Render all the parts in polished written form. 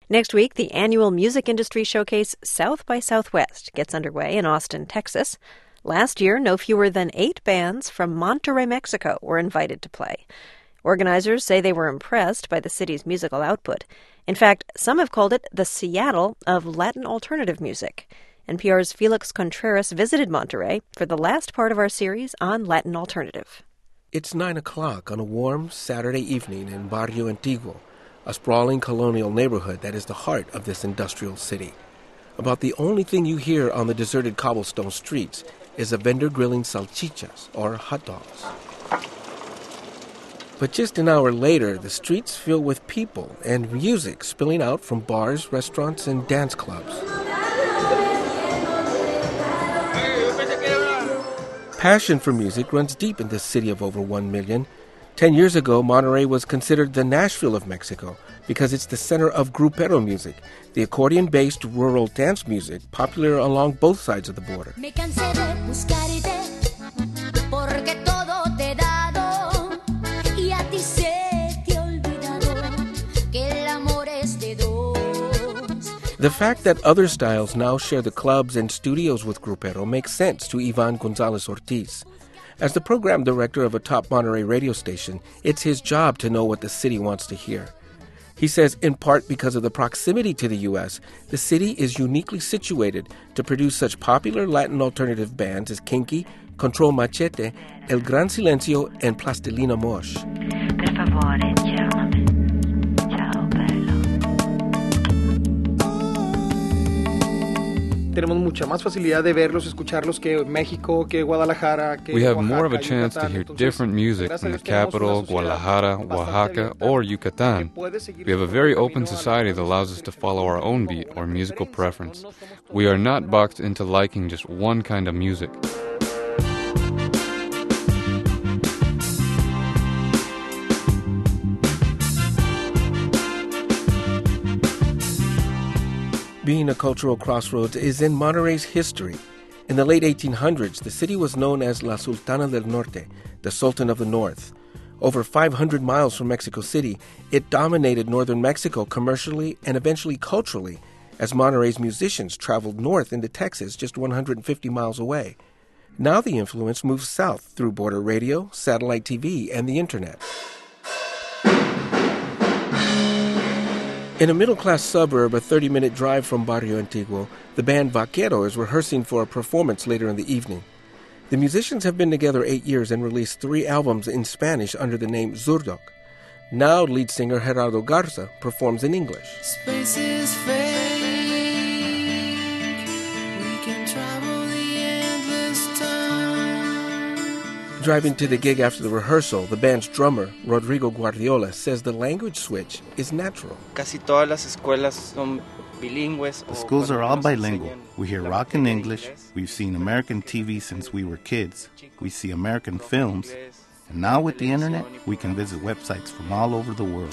Next week, the annual music industry showcase South by Southwest gets underway in Austin, Texas. Last year, no fewer than 8 bands from Monterrey, Mexico were invited to play. Organizers say they were impressed by the city's musical output. In fact, some have called it the Seattle of Latin alternative music. NPR's Felix Contreras visited Monterrey for the last part of our series on Latin alternative. It's 9 o'clock on a warm Saturday evening in Barrio Antiguo, a sprawling colonial neighborhood that is the heart of this industrial city. About the only thing you hear on the deserted cobblestone streets is a vendor grilling salchichas, or hot dogs. But just an hour later, the streets fill with people and music spilling out from bars, restaurants, and dance clubs. Passion for music runs deep in this city of over 1 million. 10 years ago, Monterrey was considered the Nashville of Mexico because it's the center of grupero music, the accordion-based rural dance music popular along both sides of the border. The fact that other styles now share the clubs and studios with grupero makes sense to Ivan Gonzalez Ortiz. As the program director of a top Monterrey radio station, it's his job to know what the city wants to hear. He says in part because of the proximity to the U.S., the city is uniquely situated to produce such popular Latin alternative bands as Kinky, Control Machete, El Gran Silencio, and Plastilina Mosh. Per favore, chiamami. Ciao, bello. Tenemos mucha más facilidad de verlos, escucharlos que México, que Guadalajara, que We have Oaxaca, more of a chance to hear different music from the capital, Guadalajara, Oaxaca, or Yucatan. We have a very open society that allows us to follow our own beat or musical preference. We are not boxed into liking just one kind of music. Being a cultural crossroads is in Monterrey's history. In the late 1800s, the city was known as La Sultana del Norte, the Sultan of the North. Over 500 miles from Mexico City, it dominated northern Mexico commercially and eventually culturally, as Monterrey's musicians traveled north into Texas just 150 miles away. Now the influence moves south through border radio, satellite TV, and the internet. In a middle-class suburb, a 30-minute drive from Barrio Antiguo, the band Vaquero is rehearsing for a performance later in the evening. The musicians have been together 8 years and released 3 albums in Spanish under the name Zurdok. Now lead singer Gerardo Garza performs in English. Space is fake. We can travel the endless time. Driving to the gig after the rehearsal, the band's drummer, Rodrigo Guardiola, says the language switch is natural. Casi todas las escuelas son bilingües. The schools are all bilingual. We hear rock in English. We've seen American TV since we were kids. We see American films. And now with the internet, we can visit websites from all over the world.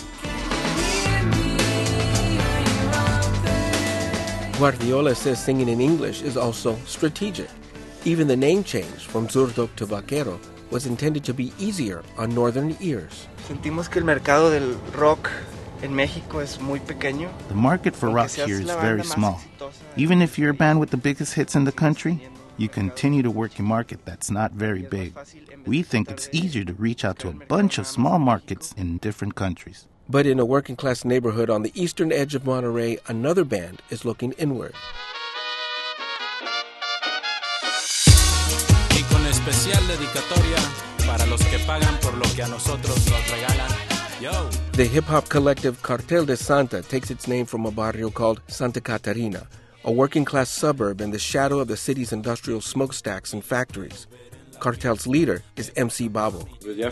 Guardiola says singing in English is also strategic. Even the name change from Zurdok to Vaquero was intended to be easier on northern ears. Sentimos que el mercado del rock en México es muy pequeño. The market for rock here is very small. Even if you're a band with the biggest hits in the country, you continue to work a market that's not very big. We think it's easier to reach out to a bunch of small markets in different countries. But in a working-class neighborhood on the eastern edge of Monterrey, another band is looking inward. Y con especial dedicatoria para los que pagan por lo que a nosotros nos regalan. Yo. The hip-hop collective Cartel de Santa takes its name from a barrio called Santa Catarina, a working-class suburb in the shadow of the city's industrial smokestacks and factories. Cartel's leader is MC Babo.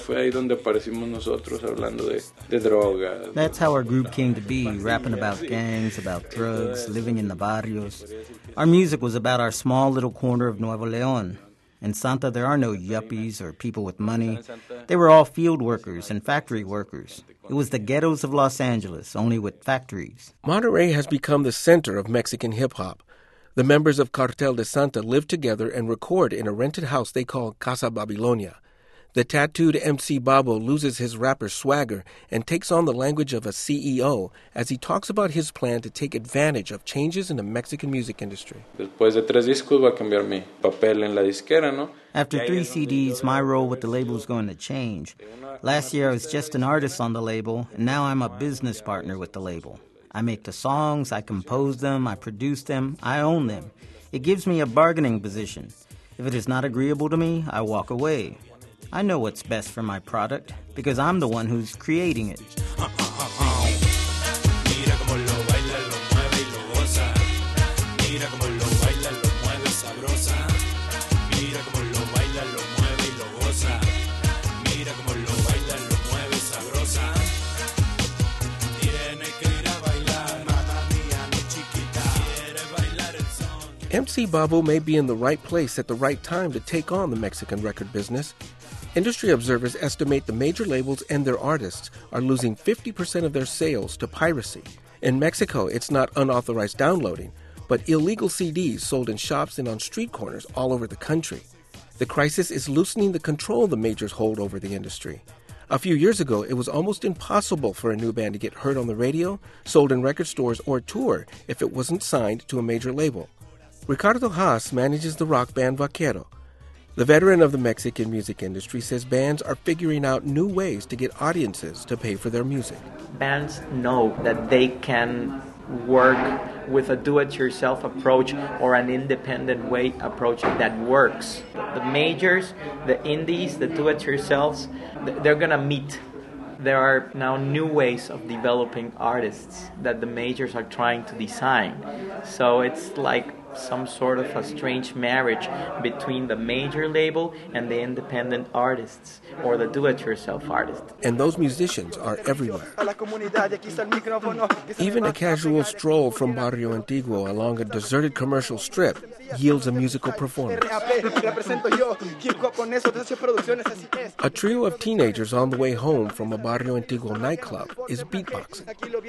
That's how our group came to be, rapping about gangs, about drugs, living in the barrios. Our music was about our small little corner of Nuevo León. In Santa, there are no yuppies or people with money. They were all field workers and factory workers. It was the ghettos of Los Angeles, only with factories. Monterrey has become the center of Mexican hip-hop. The members of Cartel de Santa live together and record in a rented house they call Casa Babilonia. The tattooed MC Babo loses his rapper swagger and takes on the language of a CEO as he talks about his plan to take advantage of changes in the Mexican music industry. Después de 3 discos va a cambiar mi papel en la disquera, ¿no? After 3 CDs, my role with the label is going to change. Last year I was just an artist on the label, and now I'm a business partner with the label. I make the songs, I compose them, I produce them, I own them. It gives me a bargaining position. If it is not agreeable to me, I walk away. I know what's best for my product because I'm the one who's creating it. MC Babo may be in the right place at the right time to take on the Mexican record business. Industry observers estimate the major labels and their artists are losing 50% of their sales to piracy. In Mexico, it's not unauthorized downloading, but illegal CDs sold in shops and on street corners all over the country. The crisis is loosening the control the majors hold over the industry. A few years ago, it was almost impossible for a new band to get heard on the radio, sold in record stores, or tour if it wasn't signed to a major label. Ricardo Haas manages the rock band Vaquero. The veteran of the Mexican music industry says bands are figuring out new ways to get audiences to pay for their music. Bands know that they can work with a do-it-yourself approach or an independent way approach that works. The majors, the indies, the do-it-yourselves, they're going to meet. There are now new ways of developing artists that the majors are trying to design. So it's like some sort of a strange marriage between the major label and the independent artists or the do-it-yourself artists. And those musicians are everywhere. Even a casual stroll from Barrio Antiguo along a deserted commercial strip yields a musical performance. A trio of teenagers on the way home from a Barrio Antiguo nightclub is beatboxing.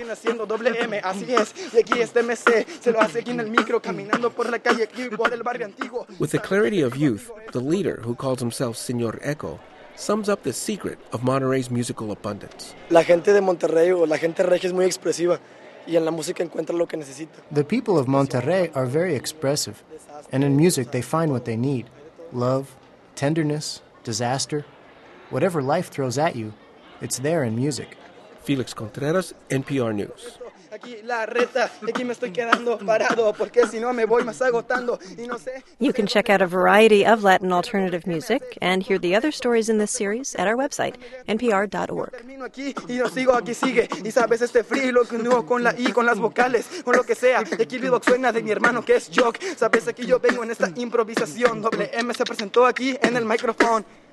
With the clarity of youth, the leader, who calls himself Señor Echo, sums up the secret of Monterrey's musical abundance. La gente de Monterrey o la gente regia es muy expresiva y en la música encuentra lo que necesita. The people of Monterrey are very expressive, and in music they find what they need. Love, tenderness, disaster, whatever life throws at you, it's there in music. Felix Contreras, NPR News. You can check out a variety of Latin alternative music and hear the other stories in this series at our website, npr.org. Sabes que yo vengo en esta improvisación. Doble M se presentó aquí en el micrófono.